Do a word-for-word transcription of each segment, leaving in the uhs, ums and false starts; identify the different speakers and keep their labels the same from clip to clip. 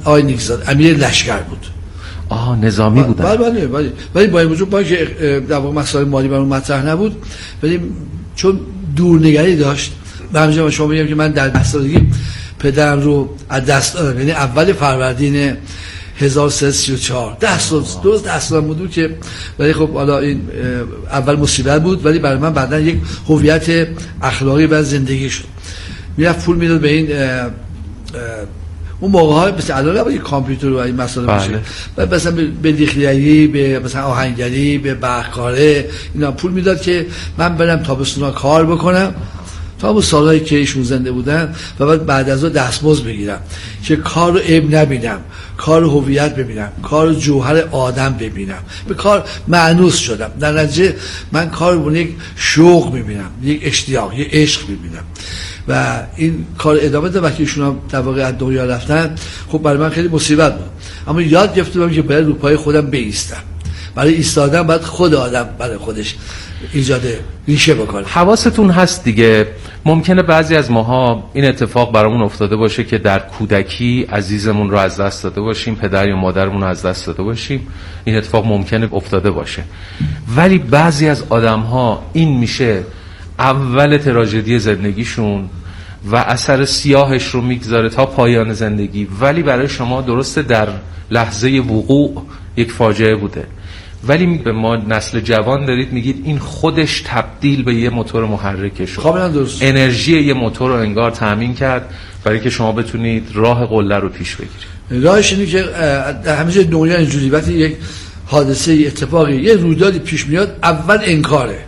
Speaker 1: آقای نیکزاد امیر لشکر بود.
Speaker 2: آها نظامی بودن.
Speaker 1: بله بله بله. ولی با این وجود با که در واقع مسائل مالی برام مطرح نبود، ولی چون دورنگری داشت، به همین شما میگم که من در ده سالگی پدرم رو از دست دادم، یعنی اول فروردین هزار و سیصد و سی و چهار ده سال درست ده سال بود که، ولی خب حالا این اول مصیبت بود ولی برای من بعداً یک هویت اخلاقی و زندگی شد. میرفت پول میداد به این اه اه اون موقع ها مثل الان نباید کامپیوتر و این مسائل باشه، مثلا به دیخلیگری، به مثلا آهنگری، به برقکاره اینا پول میداد که من برم تابستونا کار بکنم تا اون سالایی که ایشون زنده بودن و بعد بعد از اون دستمزد بگیرم که کار رو عیب نبینم، کار رو هویت ببینم، کار رو جوهر آدم ببینم. به کار مانوس شدم. در نتیجه من کار رو یک شوق میبینم، یک اشتیاق، یک عشق میبینم و این کار ادامه داد. وقتی ایشون هم در واقع از دنیا رفتن خب برای من خیلی مصیبت بود، اما یاد گرفتم که باید رو پای خودم بایستم. برای ایستادن باید خود آدم برای خودش ایجاد ریشه بکنه.
Speaker 2: حواستون هست دیگه، ممکنه بعضی از ماها این اتفاق برامون افتاده باشه که در کودکی عزیزمون رو از دست داده باشیم، پدر یا مادرمون رو از دست داده باشیم، این اتفاق ممکنه افتاده باشه. ولی بعضی از آدم‌ها این میشه اول تراژدی زندگیشون و اثر سیاهش رو میگذاره تا پایان زندگی، ولی برای شما درسته در لحظه وقوع یک فاجعه بوده، ولی به ما نسل جوان دارید میگید این خودش تبدیل به یه موتور محرکه شد،
Speaker 1: کاملا درست،
Speaker 2: انرژی یه موتور رو انگار تامین کرد برای که شما بتونید راه قله رو پیش بگیرید.
Speaker 1: راهش اینه که در همیشه دنیا اینجوری وقتی یک حادثه اتفاقی یه رویدادی پیش میاد اول انکاره،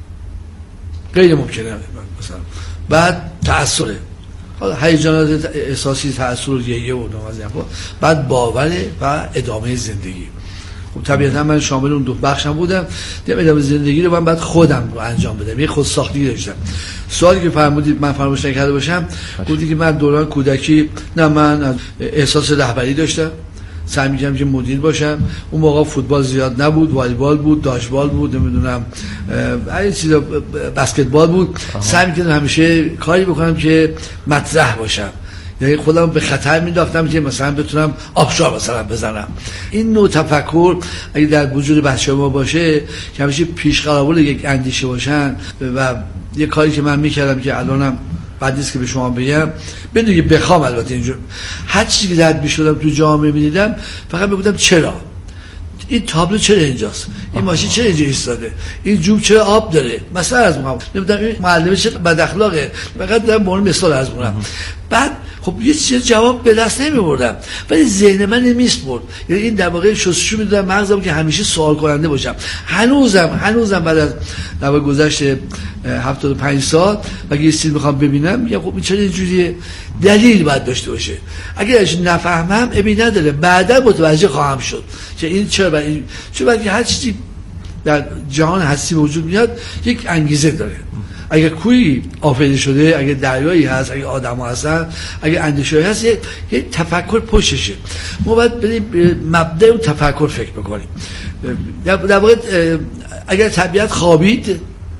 Speaker 1: غیر ممکنه، مثلا بعد تأثره، حالا هیجانات احساسی، تأثیر گریه و نوازی، بعد باوره و ادامه زندگی. خب طبیعتا من شامل اون دو بخشم بودم، دیدم ادامه زندگی رو من بعد خودم رو انجام بدم، یه خودساختگی داشتم. سوالی که فرمودید من فراموش نکرده باشم، گفتی که من دوران کودکی نه من احساس رهبری داشتم، سعی می‌کردم که مدیر باشم. اون موقع فوتبال زیاد نبود، والیبال بود، داشبال بود، نمیدونم هر چیزا، بسکتبال بود. سعی می‌کردم همیشه کاری بکنم که مطرح باشم، یعنی خودم به خطر مینداختم که مثلا بتونم آبشار مثلا بزنم. این نوع تفکر اگه در وجود بچه ما باشه که همیشه پیش قراول یک اندیشه باشن و یه کاری که من میکردم که الانم بعد نیست که به شما بگم، بدون که بخوام البته اینجور هر چیزی که رد میشدم تو جامعه میدیدم فقط میگفتم چرا این تابلو چرا اینجاست، این ماشین چرا اینجا ایستاده، این جوب چرا آب داره، مثلا از اونم نمیدونم این معلم چه بد اخلاقه، فقط دارم به اون مثال از اونم. بعد خب یه چیز جواب به دست نمیبردم ولی ذهن من نمیسپرد، یعنی این در واقع شستشو میدادم مغزم که همیشه سوال کننده باشم. هنوزم هنوزم بعد از در واقع گذشت هفتاد و پنج سال اگه یه چیزی میخوام ببینم میگم خب این چرا اینجوریه، دلیل باید داشته باشه. اگه اش نفهمم ابی نداره، بعدا متوجه خواهم شد که این چرا این چون وقتی هر چیزی در جهان هستی وجود میاد یک انگیزه داره. اگه کوی آفریده شده، اگه دریایی هست، اگه آدم‌ها هستن، اگه اندیشه‌ای هست، یه, یه تفکر پشتشه. ما باید بریم به مبدأ اون تفکر فکر بکنیم. در واقع اگر طبیعت خوابید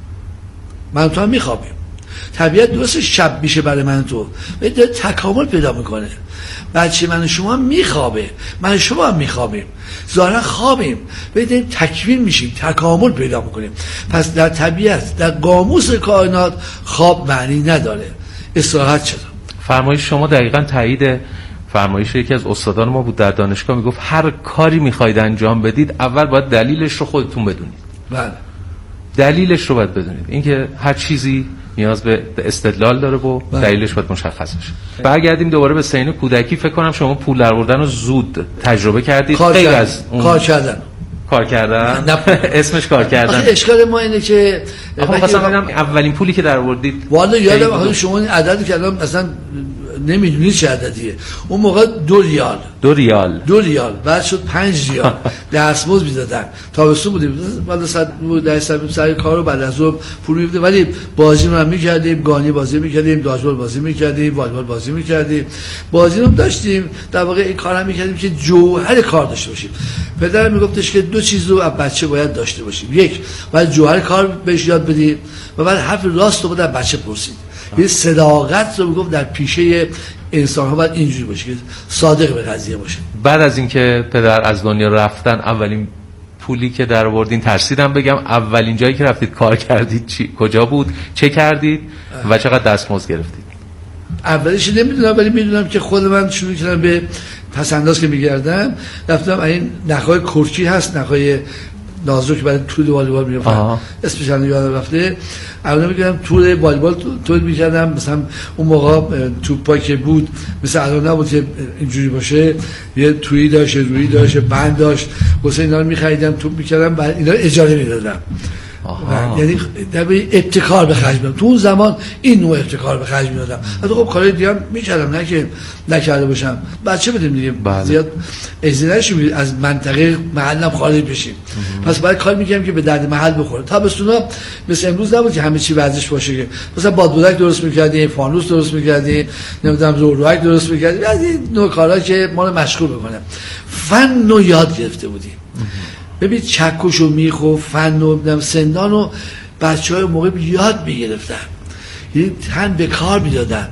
Speaker 1: من تو هم میخوابیم. طبیعت درست شب میشه برای من تو ولی داره تکامل پیدا میکنه. بچه من شما میخوابه، من شما هم میخوابیم، ظاهرا خوابیم ولی داریم تکوین میشیم، تکامل پیدا میکنیم. پس در طبیعت، در قاموس کائنات خواب معنی نداره، استراحت شد.
Speaker 2: فرمایش شما دقیقاً تایید فرمایش یکی از استادان ما بود در دانشگاه، میگفت هر کاری میخواید انجام بدید اول باید دلیلش رو خودتون بدونید.
Speaker 1: بله،
Speaker 2: دلیلش رو باید بدونید. اینکه هر چیزی نیاز به استدلال داره و دلیلش باید مشخص بشه. برگردیم دوباره به سین کودکی. فکر کنم شما پول درآوردن رو زود تجربه کردید.
Speaker 1: غیر از اون کار کردن
Speaker 2: کار کردن اسمش کار کردن.
Speaker 1: اشکال ما اینه که
Speaker 2: آخه مثلا ببینم اولین پولی که درآوردید
Speaker 1: والا یادم آخه شما این عددی که الان مثلا نمیدونید چه عددیه. اون موقع دو ریال
Speaker 2: دو ریال
Speaker 1: دو ریال بعد شد پنج ریال دستمزد میدادن. تابستون بودیم بعد صد درصد سر کارو بعد از اون پول میدادن ولی بازی رو هم میکردیم، گانی بازی میکردیم، داشبال بازی میکردیم، والیبال بازی میکردیم، بازی رو داشتیم. در واقع این کارا میکردیم که جوهر کار داشته باشیم. پدرم میگفتش که دو چیز رو از بچه باید داشته باشیم، یک باید جوهر کار بهش یاد بدیم و بعد حرف راست رو باید بچه پرسید. یه صداقت رو میگفت در پیشه انسان ها باید اینجوری باشه که صادق به قضیه باشه.
Speaker 2: بعد از اینکه پدر از دنیا رفتن اولین پولی که در آوردین، ترسیدم بگم اولین جایی که رفتید کار کردید چی کجا بود، چه کردید و چقدر دستمزد گرفتید؟
Speaker 1: اولش نمیدونم ولی میدونم که خود من شروع کردم به پسنداز که میگردم، رفتم این نخای کرکی هست، نخای نازک برای تور والیبال میرفتم، اسمش هم یادم رفته. اولا میگم تور والیبال تور میکردم، مثلا اون موقع توپایی که بود مثل الان نبود که اینجوری باشه، یه تویی داشت، رویی داشت، بند داشت، واسه اینا رو میخریدم، توپ میکردم، بعد اینا اجاره میدادم. یعنی در ابتکار به خرج میدادم. تو اون زمان این نوع ابتکار به خرج میدادم. حتی خب کارهای دیگه هم میکردم، نه که نکرده باشم. بچه بودیم دیگه، زیاد اجازه نشیم از منطقه محلم خارج بشیم. پس باید کار میکردم که به درد محل بخوره. تابستونا مثل امروز نبود که همه چی ورزش باشه، که مثلا بادبادک درست میکردیم، فانوس درست میکردیم، نمیدونم زورک درست میکردیم، از این نوع کارا که ما رو مشغول بکنه. فن رو یاد گرفته بودیم. ببین چکش و میخ و فن و سندان و بچه های موقع یاد میگرفتن، یعنی تن به کار میدادن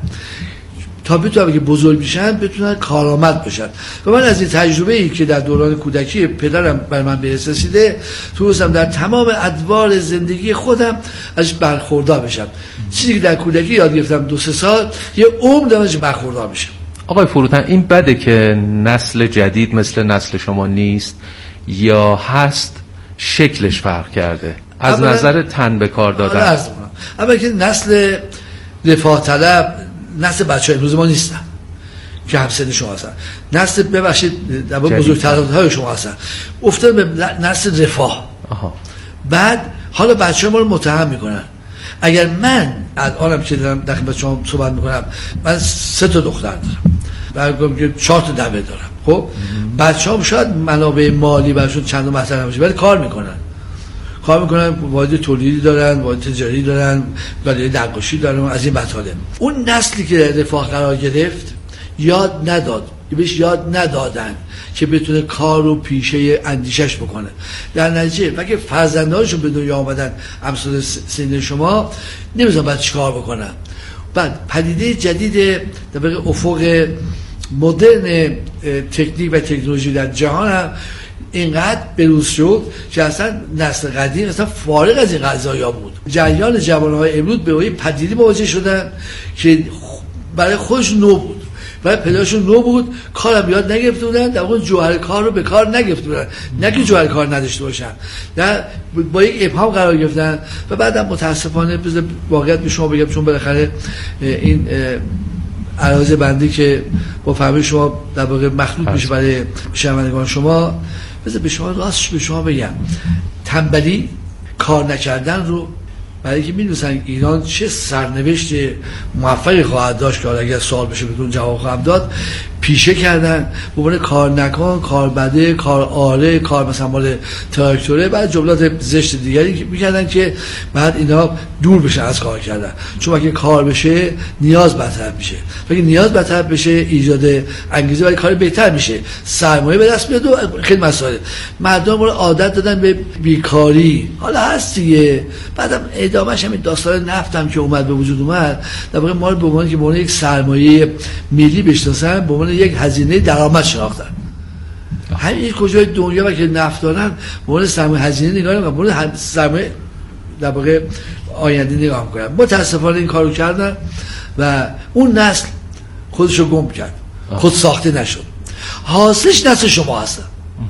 Speaker 1: تا بتونن که بزرگ میشن بتونن کارآمد بشن. و من از این تجربه ای که در دوران کودکی پدرم بر من به دست رسیده توستم در تمام ادوار زندگی خودم ازش برخوردار بشم. چیزی که در کودکی یاد گرفتم دو سه سال یه عمر دارم برخوردار میشم.
Speaker 2: آقای فروتن، این بده که نسل جدید مثل نسل شما نیست یا هست شکلش فرق کرده از نظر تن به کار دادن؟
Speaker 1: اما که نسل رفاه طلب نسل بچه های امروز ما نیستن که همسن شما هستن، نسل ببخشید بزرگترهای شما هستن، افتاد به نسل رفاه. آها. بعد حالا بچه ها ما رو متهم میکنن. اگر من الانم که دارم در خدمت شما صحبت میکنم، من سه تا دختر دارم، برگم که چهار تا دبه دارم. خب بچه‌ها شاید منابع مالی براشون چند مطرح نمیشه ولی کار میکنن، کار میکنن، واحد تولیدی دارن، واحد تجاری دارن، گالری نقاشی دارن، از این مطالب. اون نسلی که در رفاه قرار گرفت یاد نداد، بهش یاد ندادن که بتونه کار و پیشه اندیشش بکنه. در نتیجه وقتی فرزندانشون به دنیا آمدن امثال سن شما نمی‌دونن بعد چیکار بکنن. بعد پدیده جدید در واقع افق مدرن تکنیک و تکنولوژی در جهان هم اینقدر بروز شد که اصلا نسل قدیم اصلا فارغ از این قضایا بود. جریان جوانهای امروز به این پدیده مواجه شدن که برای خودش نو بود، برای پدرشون نو بود، کارم یاد نگرفته بودن، در واقع جوهر کار رو به کار نگرفته بودن، نه که جوهر کار نداشته باشن، نه با یک ابهام قرار گرفتن. و بعدم متاسفانه بذار واقعیت به شما بگم، چون بالاخره این عرض بندی که با فهمی شما در واقع مخلوط میشه برای شنوندگان شما، بذار به شما راستش به شما بگم، تنبلی کار نکردن رو برای اینکه می‌دونن ایران چه سرنوشت موفقی خواهد داشت که اگر سوال بشه بهتون جواب خواهم داد، پیشه کردن به عنوان کار نکن، کار بده، کار آره، کار مثلا مال تراکتوره، بعد جملات زشت دیگری که می‌کردن که بعد اینا دور بشن از کار کردن. چون اگه کار بشه نیاز برطرف میشه، اگه نیاز برطرف بشه ایجاد انگیزه برای کار بهتر میشه، سرمایه به دست میاد و خیلی مسائل. مردم رو عادت دادن به بیکاری، حالا هست دیگه. بعدم ادامهش همین داستان نفتم که اومد به وجود اومد، در واقع ما رو به عنوان که به عنوان یک سرمایه ملی بشناسن، به عنوان یک هزینه درآمد شناختن. همین کجای دنیا و که نفت دارن به عنوان سرمایه هزینه نگاه نمی‌کنن، به عنوان سرمایه در واقع آینده نگاه می‌کنن. متأسفانه این کارو کردن و اون نسل خودش رو گم کرد، خود ساخته نشد. حاصلش نسل شما هستن.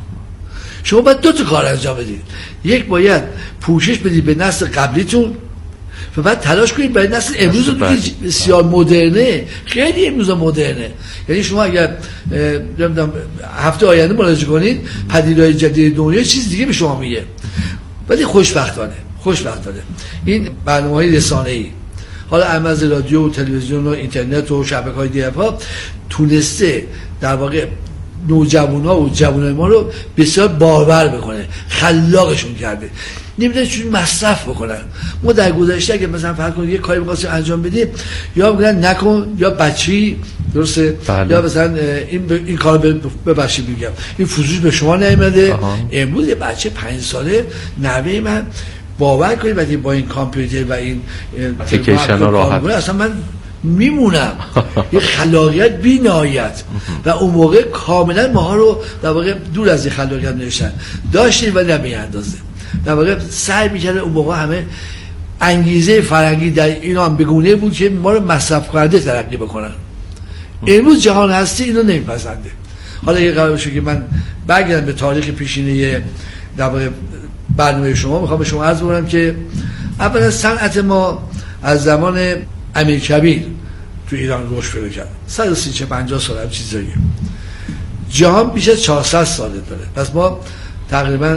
Speaker 1: شما باید دو تا کار انجام بدید. یک، باید پوشش بدید به نسل قبلیتون و بعد تلاش کنید برای نسل امروزتون که بسیار مدرنه، خیلی امروز مدرنه. یعنی شما اگر نمیدونم هفته آینده مراجعه کنید، پدیده‌های جدید دنیا چیز دیگه به شما میگه. ولی خوشبختانه خوشبختانه این برنامه‌های رسانه‌ای، حالا از رادیو و تلویزیون و اینترنت و شبکه‌های دیگه ها تونسته در واقع نوجوان‌ها و جوانای ما رو بسیار باور بکنه، خلاقشون کرده. نمیدونن چون مصرف بکنن. ما در گذشته اگه مثلا فرض کنید یه کاری می‌خواستیم انجام بدیم، یا میگن نکن، یا بچی درسته، بله. یا مثلا این ب... این کارو ببخشید میگم این فوزوش به شما نمیده. امروز یه بچه پنج ساله نوه من باور کنید وقتی با این کامپیوتر و این
Speaker 2: اپلیکیشن ها راحت
Speaker 1: اصلا من میمونم. یه خلاقیت بی نهایت و اون موقع کاملا ماها رو در واقع دور از این خلاقیت نوشتن داشتیم ولی نمی اندازه. در واقع سعی می‌کردن اون موقع همه انگیزه فرهنگی در ایران بگونه بود که ما رو مصرف کننده ترقی بکنن. امروز جهان هستی اینو نمیپسنده. حالا یه قرار بشه که من برگردم به تاریخ پیشینه در واقع برنامه شما، میخوام به شما عرض کنم که اولا صنعت ما از زمان امیرکبیر تو ایران رشد پیدا کرد. صد و سی پنجاه سال هم چیزاییه. جهان بیش از چهارصد ساله داره. پس ما تقریبا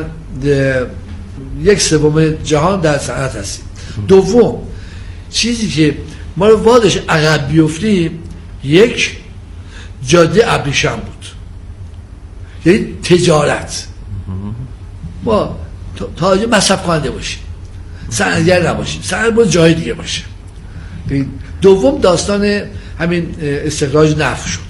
Speaker 1: یک سوم جهان در صنعت هستیم. دوم چیزی که ما رو وادش عقب بیفتیم یک جاده ابریشم بود، یعنی تجارت. ما تاجر مصرف کننده باشیم، صنعتگر نباشیم، صنعت باید جای دیگه باشه. دوم داستان همین استخراج نفت شد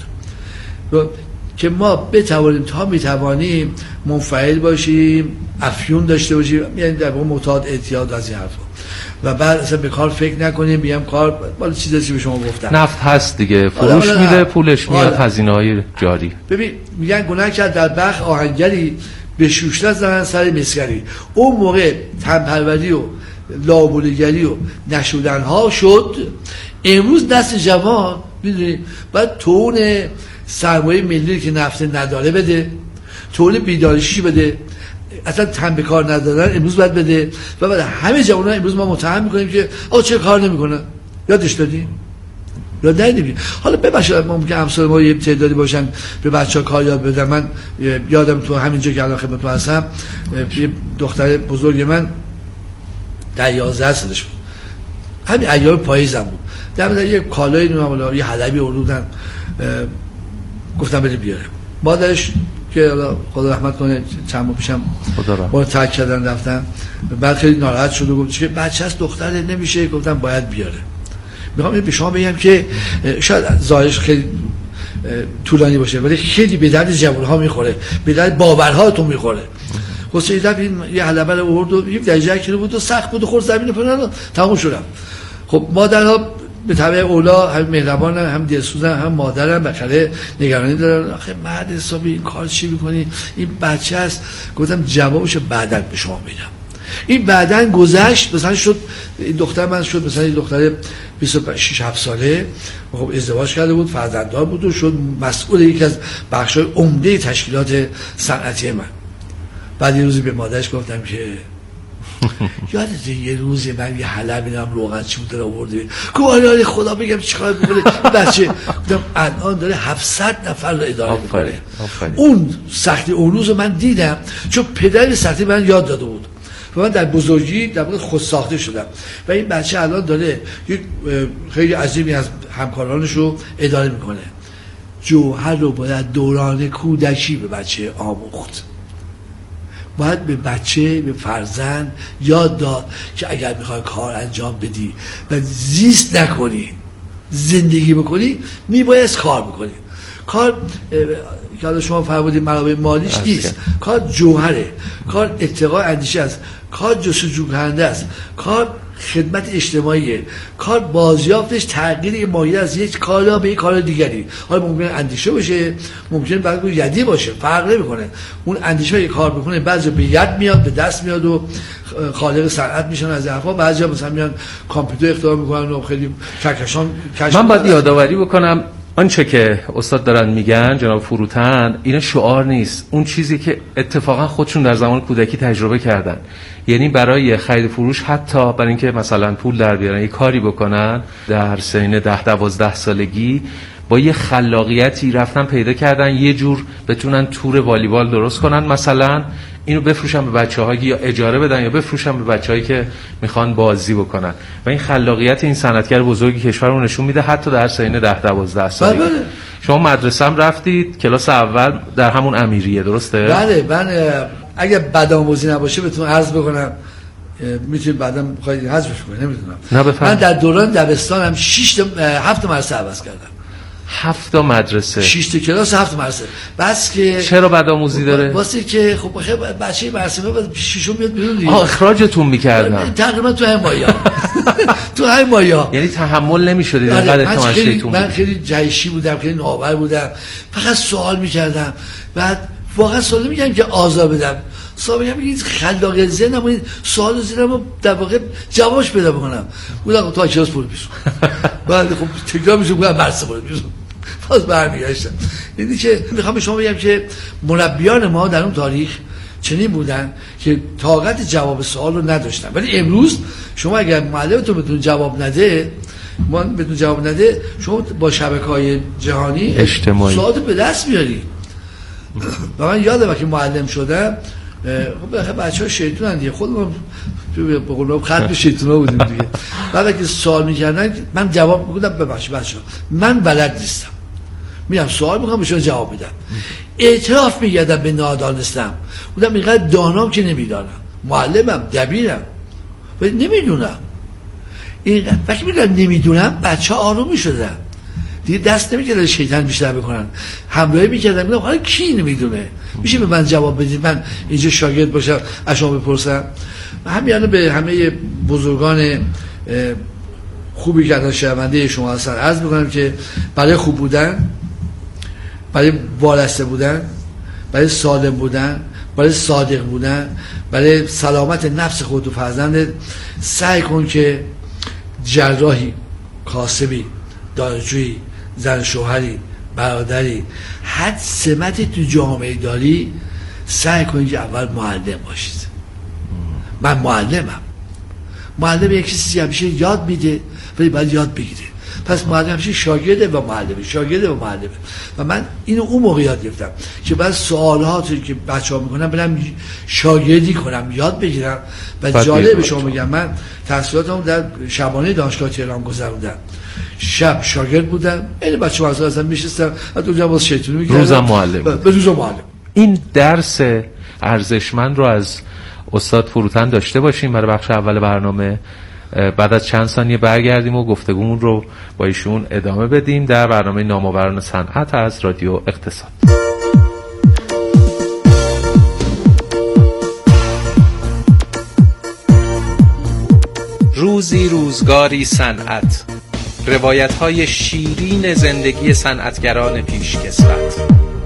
Speaker 1: که ما بتوانیم تا میتوانیم منفعل باشیم، افیون داشته باشیم، یعنی در واقع معتاد اعتیاد از این حرفا، و بعد اصلا به کار فکر نکنیم. بیام کار بالا چیزی که به شما گفتم
Speaker 2: نفت هست دیگه، فروش میده، پولش میاد، هزینه‌های جاری.
Speaker 1: ببین میگن گناه کرد در بخ آهنگری به شوشتر زدن سر مسگری. اون موقع تنپروری و لابولیگری و نشودن ها شد. امروز نسل جوان میدونی بعد تون سرمایه ملی که نفت نداره بده، تون بیدارشی بده، اصلا تن به کار ندارن امروز باید بده، و بعد همه جوانان امروز ما متهم میکنیم که آقا چه کار نمیکنن. یادش دادیم؟ یاد ندیدیم. حالا ببخشید ممکن امثال ما یه تعدادی باشن به بچه‌ها کار یاد بدن. من یادم تو همینجا که الان خدمتتون هستم یه دختر بزرگ من در یازده سالش بود، همین ایام پاییزم بود، در مورد یه کالای نمیدونم یه حلبی آوردن، گفتم بده بیاره. مادرش که خدا رحمت کنه چند ماه پیشم ما ترک کردن رفتن، بعد خیلی ناراحت شد و گفت که بچه هست دختره نمیشه. گفتم باید بیاره. میخوام به شما بگم که شاید ظاهرش خیلی طولانی باشه ولی خیلی به درد جوان‌ها میخوره، به درد باورهاتون میخوره. حسین این یه حلبه رو آورد و یک درجه کیلو بود و سخت بود و خورد زمین پنهان تموم شدم. خب مادرها به طبع اولا هم مهربانن، هم دلسوزن، هم مادرم بخره نگرانی دارن. آخه مرد حسابی این کار چی میکنی؟ این بچه است. گفتم جوابشو بعداً به شما میدم. این بعداً گذشت، مثلا شد این دختر من شد مثلا این دختر بیست و شش هفت ساله، خب ازدواج کرده بود، فرزنددار بود و شد مسئول یکی از بخش‌های عمده تشکیلات صنعتی من. بعد یه روزی به مادرش گفتم که یادت یه روزی من یه حلبی نام روغن چی بود آورده، گفت خدا بگم چیکار میکنه بچه. گفتم الان داره هفتصد نفر رو اداره میکنه. اون سختی اون روز من دیدم چون پدر سختی من یاد داده بود و من در بزرگی در واقع خود ساخته شدم و این بچه الان داره یک خیلی عظیمی از همکارانش رو اداره میکنه. جوهر رو باید دوران کودکی به بچه آموخت. باید به بچه، به فرزند یاد داد که اگر میخوای کار انجام بدی و زیست نکنی، زندگی بکنی، میباید کار بکنی. کار که حالا شما فرمودید منابع مالیش نیست، کار جوهره، کار اتقاء اندیشه است، کار جستجو کننده است، کار خدمت اجتماعیه، کار بازیافتش تغییر ماهیت از یک کالا به یک کار دیگری. حالا ممکنه اندیشه باشه، ممکنه بعد یدی باشه، فرق نمیکنه. اون اندیشه یک کار بکنه بعضی به ید میاد، به دست میاد و خالق صنعت میشن از حرفا. بعضیا مثلا میان کامپیوتر اختراع میکنن و خیلی کهکشان.
Speaker 2: من باید یادآوری بکنم آنچه که استاد دارن میگن جناب فروتن اینا شعار نیست، اون چیزی که اتفاقا خودشون در زمان کودکی تجربه کردن. یعنی برای خرید فروش حتی برای اینکه مثلا پول در بیارن یه کاری بکنن در سن ده دوازده سالگی با یه خلاقیتی رفتن پیدا کردن یه جور بتونن تور والیبال درست کنن، مثلا اینو بفروشن به بچه‌ها یا اجاره بدن یا بفروشن به بچه‌هایی که میخوان بازی بکنن و این خلاقیت این صنعتگر بزرگی کشورمون نشون میده حتی در سن ده دوازده سالگی. شما مدرسه هم رفتید کلاس اول در همون امیریه درسته؟
Speaker 1: بله. من اگه بدآموزی نباشه بهتون عرض بکنم میتونید بعدا بخواید حذفش کنید نمیدونم. من در دوران دبستانم شش هفت مدرسه عوض کردم.
Speaker 2: هفت تا مدرسه،
Speaker 1: شش تا کلاس، هفت مدرسه. بس که
Speaker 2: چرا بدآموزی داره؟
Speaker 1: واسه که خب بخیر بچه مدرسه بعد ششم میاد بیرون دیگه.
Speaker 2: آه اخراجتون می‌کردن.
Speaker 1: تقریبا تو همین مایا. تو همین مایا.
Speaker 2: یعنی تحمل نمی‌شدید انقدر اعتماد شیطون.
Speaker 1: من خیلی جیشی بودم، خیلی نابر بودم. فقط سوال می‌کردم. بعد واقعا سوال نمی‌کردم که آزار بدم. سوال می‌کردم این خلاق ذهنم این سوال زیرم در واقع جوابش پیدا بکنم. بودم تا کلاس پول بیشتر. بعد خب تکرار می‌شد بودم مدرسه بود بیشتر. باز برمیگشتم. یعنی که میخوام به شما بگم که مربیان ما در اون تاریخ چنین بودن که طاقت جواب سوال رو نداشتن، ولی امروز شما اگر معلمتون بهتون جواب نده، ما بهتون جواب نده، شما با شبکه‌های جهانی
Speaker 2: اجتماعی
Speaker 1: سوالات به دست میاری. و من یادم که معلم شدم، خب بچه‌ها شیطونن دیگه، خودمون به قول خط شیطونا بودیم دیگه. بعد که سوال می‌کردن من جواب می‌دادم ببخشید بچه‌ها من بلد نیستم. میام سوال میکنم بهشون جواب میدم. اعتراف میگردم به نادانستم. بودم اینقدر دانام که نمیدانم، معلمم، دبیرم ولی نمیدونم. اینقدر وقتی میگم نمیدونم بچه ها آروم میشدن دیگه، دست نمیکردن شیطان بیشتر بکنن، همراهی میکردن. میگم حالا کی نمیدونه، میشه به من جواب بدید، من اینجا شاگرد باشم از شما بپرسم. همیانا به همه بزرگان خوبی که از شنونده شما هستن عرض میکنم که برای خوب بودن، برای وارسته بودن، برای سالم بودن، برای صادق بودن، برای سلامت نفس خود و فرزندت سعی کن که جراحی، کاسبی، دانشجویی، زن شوهری، برادری، هر سمتی تو جامعه داری سعی کن که اول معلم باشید. من معلمم. معلم یک چیزی همیشه یاد میده ولی باید یاد بگیره. پس معلم همیشه شاگرده و معلمه، شاگرده و معلمه. و من اینو اون موقع یاد گرفتم که بعد سوالاتی که بچه‌ها میکنن برم شاگردی کنم، یاد بگیرم. و جالب شما میگم من تحصیلاتم در شبانه دانشگاه تهران گذروندم. شب شاگرد بودم، این بچه‌ها اصلا میشستم و اونجا باز شیطونی میکردم،
Speaker 2: روزم معلم.
Speaker 1: به روز معلم.
Speaker 2: این درس ارزشمند رو از استاد فروتن داشته باشیم برای بخش اول برنامه. بعد از چند ثانیه برگردیم و گفتگومون رو با ایشون ادامه بدیم در برنامه نامآوران صنعت از رادیو اقتصاد.
Speaker 3: روزی روزگاری صنعت، روایت‌های شیرین زندگی صنعتگران پیشکسوت.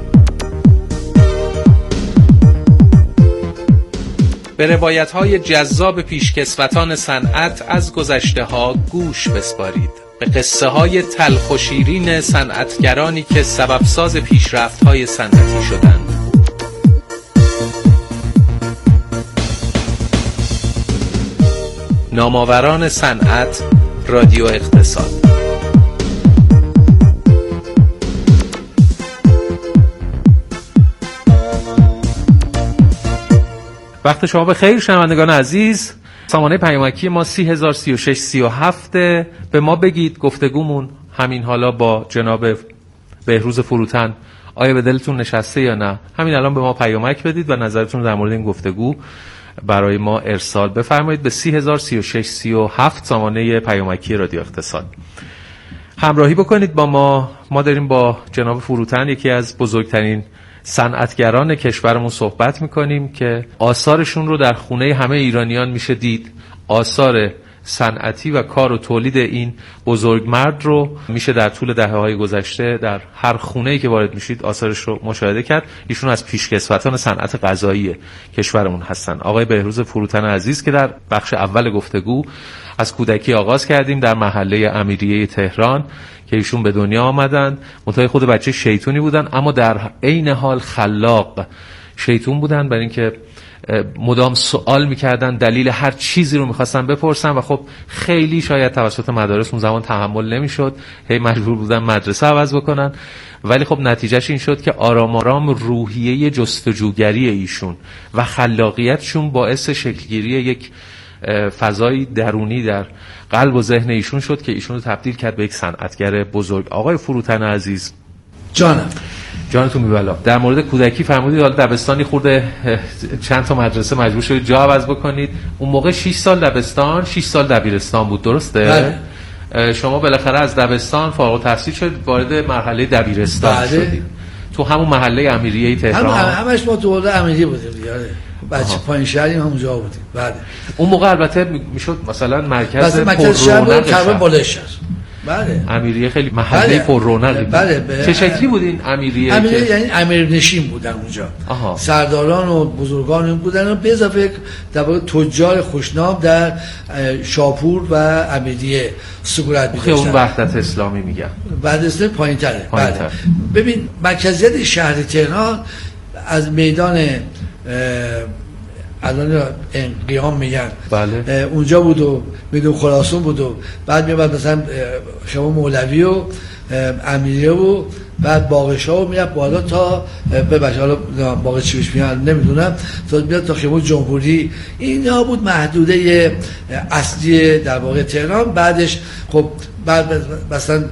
Speaker 3: به روایت‌های جذاب پیشکسوتان صنعت از گذشته‌ها گوش بسپارید. به قصه‌های تلخ و شیرین صنعتگرانی که سببساز پیشرفت‌های صنعتی شدند. نامآوران صنعت، رادیو اقتصاد.
Speaker 2: وقت شما به خیر شنوندگان عزیز. سامانه پیامکی ما سی هزار سی و شش سی و هفت. به ما بگید گفتگومون همین حالا با جناب بهروز فروتن آیا به دلتون نشسته یا نه؟ همین الان به ما پیامک بدید و نظرتون در مورد این گفتگو برای ما ارسال بفرمایید به سی هزار سی و شش سی و هفت سامانه پیامکی رادیو اقتصاد. همراهی بکنید با ما. ما داریم با جناب فروتن یکی از بزرگترین صنعتگران کشورمون صحبت میکنیم که آثارشون رو در خونه همه ایرانیان میشه دید. آثار صنعتی و کار و تولید این بزرگمرد رو میشه در طول دهه‌های گذشته در هر خونه‌ای که وارد میشید آثارش رو مشاهده کرد. ایشون از پیشکسوتان صنعت غذایی کشورمون هستن. آقای بهروز فروتن عزیز که در بخش اول گفتگو از کودکی آغاز کردیم در محله امیریه تهران که ایشون به دنیا آمدند. منتهای خود بچه شیطونی بودن اما در عین حال خلاق. شیطون بودن برای اینکه مدام سوال میکردن، دلیل هر چیزی رو میخواستن بپرسن و خب خیلی شاید توسط مدارس اون زمان تحمل نمیشد، هی مجبور بودن مدرسه عوض بکنن. ولی خب نتیجهش این شد که آرام آرام روحیه جستجوگری ایشون و خلاقیتشون باعث شکلگیری یک فضای درونی در قلب و ذهن ایشون شد که ایشون رو تبدیل کرد به یک صنعتگر بزرگ. آقای فروتن عزیز،
Speaker 1: جانم
Speaker 2: جانتون میبلا. در مورد کودکی فرمودید حالا دبستانی خورده چند تا مدرسه مجبور شدید جا عوض بکنید. اون موقع شش سال دبستان، شش سال دبیرستان بود، درسته؟
Speaker 1: بله.
Speaker 2: شما بالاخره از دبستان فارغ التحصیل شد، وارد مرحله دبیرستان
Speaker 1: بله.
Speaker 2: شدید تو همون محله امیریه تهران.
Speaker 1: هم همش ما تو محله امیریه بودیم دیگه. بچه پایین شهریم همونجا بودیم. بله.
Speaker 2: اون موقع البته میشد مثلا مرکز
Speaker 1: مرکز شهر بود، تقریبا بالایش هست. بله.
Speaker 2: امیریه خیلی محله پر رونقی بود.
Speaker 1: بله. بله.
Speaker 2: چه شکلی بود این امیریه؟
Speaker 1: امیریه
Speaker 2: که...
Speaker 1: یعنی امیرنشین بودن اونجا.
Speaker 2: آها.
Speaker 1: سرداران و بزرگان بودن و به اضافه در واقع تجار خوشنام در شاپور و امیریه سکونت می‌داشتن.
Speaker 2: اون وحدت اسلامی میگم.
Speaker 1: وحدت اسلامی پایین‌تره.
Speaker 2: بله.
Speaker 1: ببین مرکزیت شهر تهران از میدان الان قیام میگن
Speaker 2: بله.
Speaker 1: اونجا بود و میدون خراسان بود و بعد میاد مثلا شما مولوی و امیریه و بعد باقشا و میاد بالا تا ببخش حالا باقش چی بهش میگن نمیدونم تا میاد تا خیابون جمهوری. اینا بود محدوده اصلی در واقع تهران. بعدش خب بعد مثلا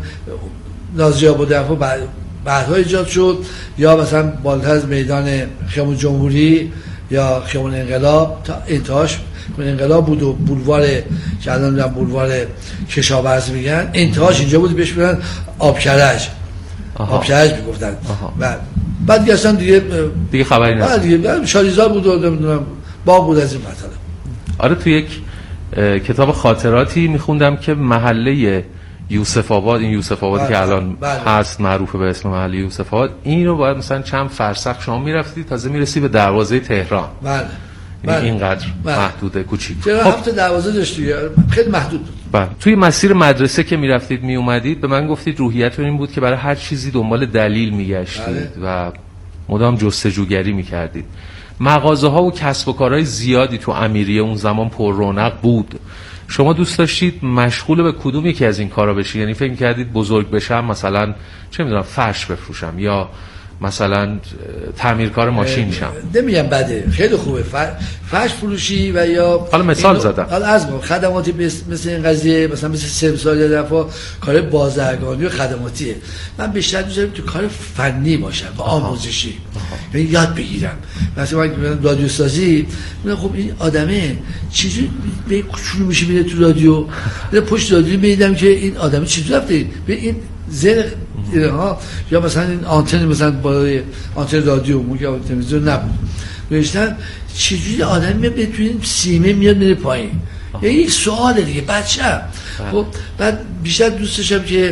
Speaker 1: نازی آباد بعد بعدها ایجاد شد یا مثلا بالاتر از میدان خیابون جمهوری یا خیابون انقلاب تا انتهاش انقلاب بود و بولوار که الان میگن بولوار کشاورز میگن، انتهاش اینجا بود بهش میگن آبکرج. آبکرج میگفتن. بعد بعد دیگه اصلا دیگه
Speaker 2: دیگه خبری
Speaker 1: نبود. دیگه شالیزار بود و نمیدونم باغ بود از این مطلب.
Speaker 2: آره تو یک کتاب خاطراتی میخوندم که محله یوسف آباد، این یوسف آبادی
Speaker 1: بله.
Speaker 2: که الان
Speaker 1: بله.
Speaker 2: هست معروفه به اسم محله یوسف آباد، این رو باید مثلا چند فرسخ شما میرفتی تازه میرسی به دروازه تهران.
Speaker 1: بله.
Speaker 2: بله. اینقدر بله. محدوده کوچیک.
Speaker 1: چرا خب هفت دروازه داشت خیلی محدود بود.
Speaker 2: بله. توی مسیر مدرسه که میرفتید میومدید به من گفتید روحیتتون این بود که برای هر چیزی دنبال دلیل میگشتید بله. و مدام جستجوگری میکردید. مغازه ها و کسب و کارهای زیادی تو امیریه اون زمان پر رونق بود. شما دوست داشتید مشغول به کدوم یکی از این کارا بشید؟ یعنی فکر می‌کردید بزرگ بشم مثلا چه می‌دونم فرش بفروشم یا مثلا تعمیرکار ماشین شم؟
Speaker 1: نمیگم بده، خیلی خوبه فرش فروشی و یا
Speaker 2: حالا مثال زدم.
Speaker 1: حالا از خدماتی مثل این قضیه مثلا مثل سمسار یا دفعه کار بازرگانی و خدماتیه. من بیشتر دوست دارم تو کار فنی باشم و آموزشی، یعنی یاد بگیرم. مثلا من رادیو سازی میگم خب این آدمه چجوری به شروع میشه میره تو رادیو، من پشت رادیو میدیدم که این آدمه چجوری رفته به این زیر اینها یا مثلا این آنتن مثلا بالای آنتن رادیو موقع تلویزیون نبود بیشتر چجوری آدم میاد تو این سیمه میاد میره پایین. یه یک سواله دیگه بچه‌ام. خب بعد بیشتر دوست داشتم که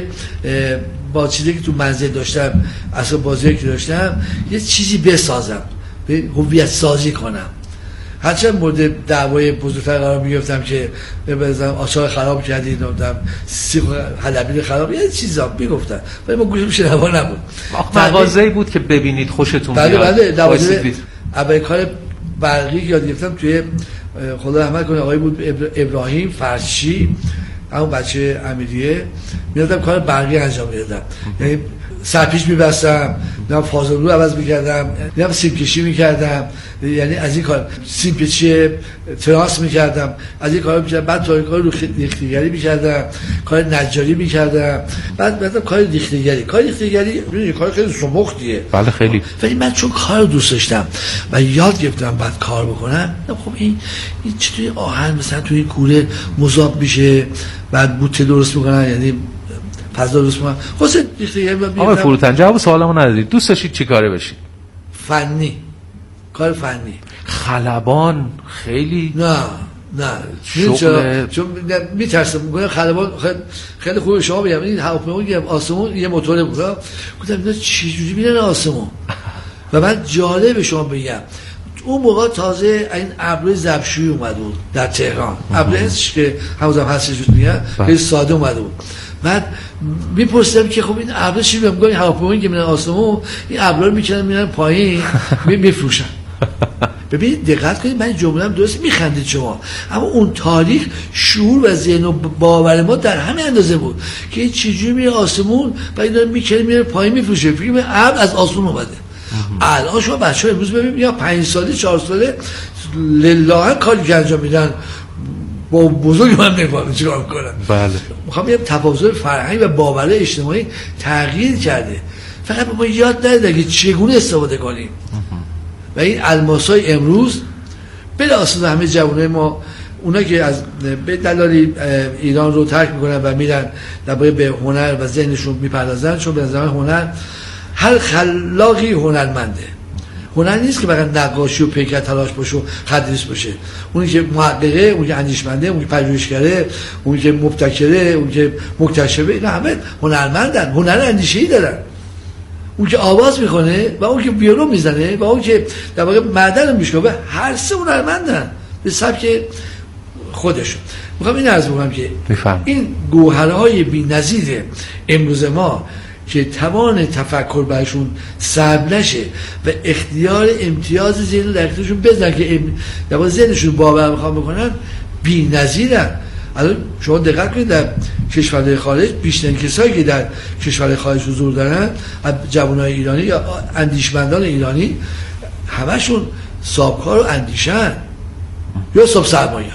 Speaker 1: با چیزی که تو منزل داشتم اصلا بازی که داشتم یه چیزی بسازم، به هویت سازی کنم. هرچند مورد دعوای بزرگتر قرار میگفتم که بزنم آچار خراب کردید نمیدونم سیخ حلبی خراب یه چیزا میگفتن ولی ما گوشم شنوا نبود.
Speaker 2: مغازه‌ای بود که ببینید خوشتون بیاد.
Speaker 1: بله بله دوازده اول کار برقی یاد گرفتم توی خدا رحمت کنه آقای بود ابراهیم فرشی، همون بچه امیریه، میادم کار برقی انجام میدادم. یعنی سرپیچ میبستم، نه فازل رو عوض میکردم، نه سیم کشی میکردم، یعنی از این کار سیم پیچی تراس میکردم، از این کارا میکردم. بعد تا کار رو ریختگری میکردم، کار نجاری میکردم، بعد بعد کار ریختگری. کار ریختگری یه کار خیلی سمختیه.
Speaker 2: بله خیلی.
Speaker 1: ولی من چون کار رو دوست داشتم و یاد گرفتم بعد کار بکنم، خب این این چطوری آهن مثلا توی کوره مذاب میشه، بعد بوته درست میکنن، یعنی فضا درست میکنن. خلاص ریختگری
Speaker 2: آقای فروتن جواب سوالمو ندادید. دوست داشتید چی کاره بشید؟
Speaker 1: فنی. کار فنی.
Speaker 2: خلبان خیلی
Speaker 1: نه نه شغل چون میترسم میگم خلبان خیلی خوبه. شما بگم این هواپیما یه آسمون یه موتور بود، گفتم اینا چه جوری میرن آسمون؟ و بعد جالب شما بگم اون موقع تازه این ابر زبشویی اومده بود در تهران. ابرش که همون هستش میگن خیلی ساده اومده بود. بعد میپرسیدم که خب این ابر چی میگم این هواپیمایی که میرن آسمون این ابرا رو میکنن میرن پایین میفروشن. ببینید دقت کنید من جمله‌ام درست میخندید شما، اما اون تاریخ شعور و ذهن و باور ما در همین اندازه بود که این چجوری میره آسمون و اینا میکنه میره پایین میفروشه. فیلم ابر از آسمون اومده. الان شما بچه‌ها امروز ببینید یا پنج ساله چهار ساله لله کاری که انجام میدن با بزرگ من نمی‌فهمم چیکار کنن.
Speaker 2: بله
Speaker 1: میخوام بگم تفاضل فرهنگی و باور اجتماعی تغییر کرده، فقط ما یاد ندادیم که چگونه استفاده کنیم. و این الماسای امروز بلاساس همه جوانای ما اونا که از به دلالی ایران رو ترک میکنن و میرن در واقع به هنر و ذهنشون میپردازن، چون به نظر هنر هر خلاقی هنرمنده. هنر نیست که فقط نقاشی و پیکر تلاش باشه و خطریس باشه. اونی که محققه، اونی که اندیشمنده، اونی که پژوهشگره، اونی که مبتکره، اونی که مکتشفه، اینا همه هنرمندن، هنر اندیشه‌ای دارن. اون که آواز میکنه و اون که ویولون میزنه و اون که در واقع معدن رو میشکافه، هر سه هنرمندن به سبک خودشون. میخوام این عرض بکنم که
Speaker 2: بفهم.
Speaker 1: این گوهرهای بی‌نظیر امروز ما که توان تفکر برشون صعب نشه و اختیار امتیاز ذهن رو در اختیارشون بزنن که در واقع ذهنشون باور میخوام بکنن، بی‌نظیرن. الان شما دقت کنید در کشورهای خارج بیشترین کسایی که در کشورهای خارج حضور دارن، جوانای ایرانی یا اندیشمندان ایرانی، همشون صاحبکار و اندیشن یا صاحب سرمایه.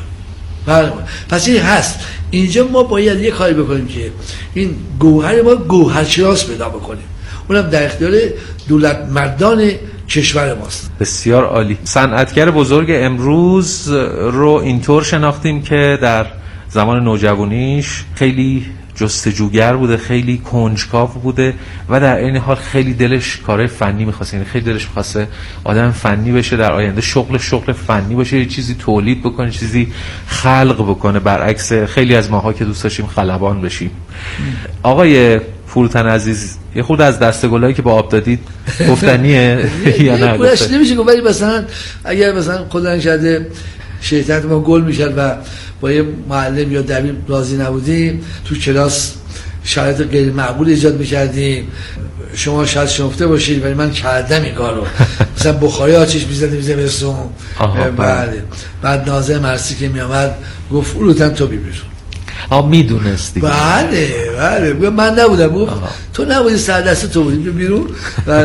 Speaker 1: پس این هست. اینجا ما باید یه کاری بکنیم که این گوهر ما گوهرشناس پیدا بکنیم، اونم در اختیار دولت مردان کشور ماست.
Speaker 2: بسیار عالی. صنعتگر بزرگ امروز رو اینطور شناختیم که در زمان نوجوانیش خیلی جستجوگر بوده، خیلی کنجکاو بوده و در این حال خیلی دلش کارهای فنی می‌خواسته، یعنی خیلی دلش می‌خواسته آدم فنی بشه، در آینده شغل شغل فنی باشه، یه چیزی تولید بکنه، چیزی خلق بکنه، برعکس خیلی از ماها که دوست داشتیم خلبان بشیم. آقای فروتن عزیز، یه خورده از دستگلایی که با آب دادید گفتنیه یا نه؟
Speaker 1: گفتنی نمیشه گفت، ولی مثلا اگر مثلا خدا نکرده شیطنت ما گل میشد و با یه معلم یا دبیر راضی نبودیم، تو کلاس شرایط غیر معقول ایجاد میکردیم. شما شاید شنفته باشید ولی من کردم این کارو. مثلا بخاری آتش میزدیم زمستون. بله. بعد ناظر مرسی که میامد گفت فروتن تو بی بیرون.
Speaker 2: آ میدونستی؟
Speaker 1: بله بله. من نبودم، گفت تو نبودی، سر دست تو بودی بیرون. و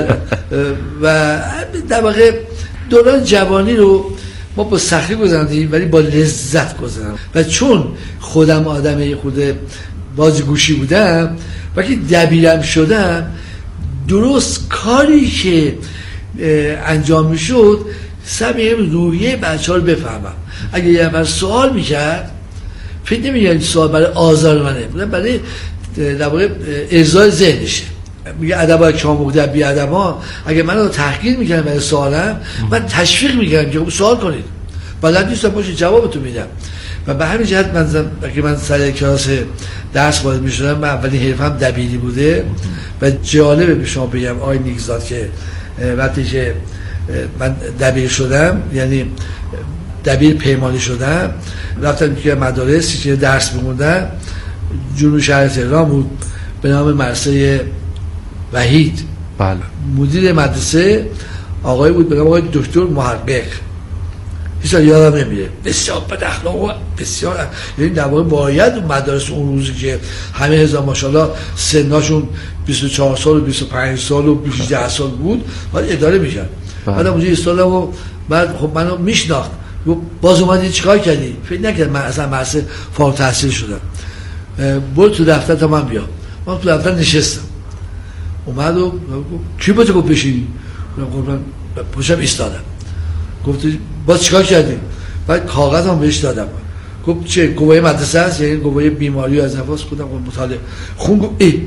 Speaker 1: و در واقع دوران جوانی رو ما با سختی گذراندیم ولی با لذت گذراندیم. و چون خودم آدم یه خود بازیگوشی بودم و که دبیرم شدم، درست کاری که انجام میشد سبیه روحیه بچه ها رو بفهمم. اگه یه نفر سوال میکرد، فکر نمیگه سوال برای آزار منه، بودم برای در واقع ارضای ذهنشه. میگه ادبا کام بوده بی ادبا، اگه منو تحقیر میکنن برای سوالم، من تشویق میکنم که سوال کنید، بلد نیستم باشه جوابتون میدم. و به همین جهت من زم... که من سر کلاس درس وارد میشدم، من اولین حرفم دبیری بوده و جالبه به شما بگم آقای نیکزاد که وقتی که من دبیر شدم، یعنی دبیر پیمانی شدم، رفتم که مدارس که درس می‌خوندم جنوب شهر تهران بود به نام مدرسه وحید.
Speaker 2: بله. مدیر
Speaker 1: مدرسه آقای بود به نام آقای دکتر محقق، هیچ یادم نمیره، بسیار بد اخلاق و بسیار، یعنی در واقع باید مدارس اون روزی که همه هزار ماشاءالله سنشون بیست و چهار سال و بیست و پنج سال و بیست و سال بود باید اداره میشن. بعد اونجا ایستادم و بعد خب منو میشناخت، باز اومدی چیکار کردی؟ فکر نکرد من اصلا مدرسه فارغ التحصیل شدم. برو تو دفتر تا من بیام. من تو دفتر نشستم، اومد و کی با تو گفت بشینی؟ من پشتم ایستادم. گفت باز چیکار کردی؟ بعد کاغذم بهش دادم. گفت چه گواهی مدرسه است؟ یعنی گواهی بیماری از نفس. گفتم مطالعه خون. گفت ای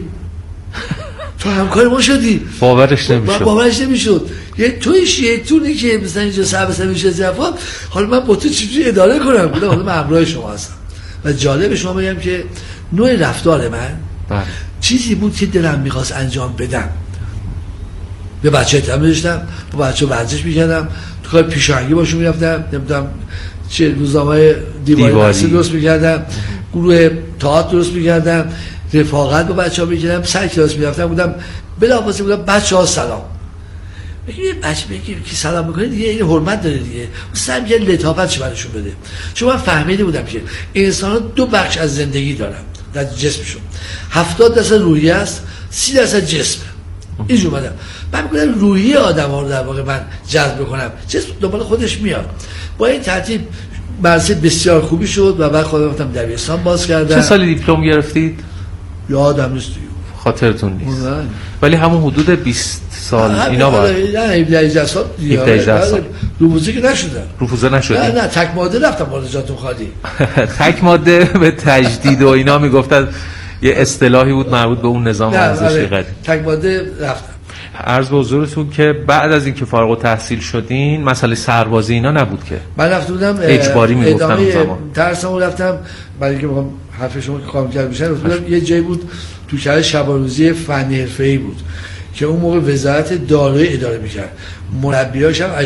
Speaker 1: تو همکار ما شدی؟
Speaker 2: باورش نمیشد.
Speaker 1: باورش نمیشد. یه توی شیطونی که مثلا اینجا سر سر میشه زفاف، حالا من با تو چجوری اداره کنم؟ گفتم حالا من همراه شما هستم. و جالب شما بگم که نوع رفتار من
Speaker 2: بله.
Speaker 1: چیزی بود که دلم میخواست انجام بدم. به بچه احترام می‌ذاشتم، با بچه ورزش می‌کردم، تو کار پیشاهنگی باشون می‌رفتم، نمی‌دونم چه روزنامه دیواری درسی درست می‌کردم، گروه تئاتر درست می‌کردم، رفاقت با بچه‌ها می‌کردم، سر کلاس می‌رفتم، بودم بلافاصله بودم بچه‌ها سلام. میگه بچه میگه که سلام می‌کنه دیگه این حرمت داره دیگه. مثلا یه لطافت چه براشون بده. چون من فهمیده بودم که انسان‌ها دو بخش از زندگی دارن در جسمشون. هفتاد درصد روحی است، سی درصد جسم. اینجور اومدم من میگم روحی آدم ها رو در واقع من جذب کنم، جسم دنبال خودش میاد. با این ترتیب مدرسه بسیار خوبی شد و بعد خودم رفتم دبیرستان باز کردم.
Speaker 2: چه سالی دیپلم گرفتید؟
Speaker 1: یادم نیست.
Speaker 2: خاطرتون نیست. ولی همون حدود بیست سال اینا بود.
Speaker 1: نه هفده سال دیگه.
Speaker 2: هفده سال.
Speaker 1: روفوزه که نشدن.
Speaker 2: روفوزه نشدن.
Speaker 1: نه نه تک ماده رفتم بالا جاتون خالی.
Speaker 2: تک ماده به تجدید و اینا میگفتن یه اصطلاحی بود مربوط به اون نظام ورزشی قدیم.
Speaker 1: تک ماده رفتم.
Speaker 2: عرض به حضورتون که بعد از اینکه فارغ التحصیل شدین مسئله سربازی اینا نبود که.
Speaker 1: من رفتم بودم
Speaker 2: اجباری میگفتن اون زمان.
Speaker 1: ترسمو رفتم برای اینکه بخوام حرف شما که کام کرد بشه رفتم یه جایی بود تو شهر شبانروزی فنی حرفه‌ای بود که اون موقع وزارت دارویی اداره می‌کرد. مربیاش هم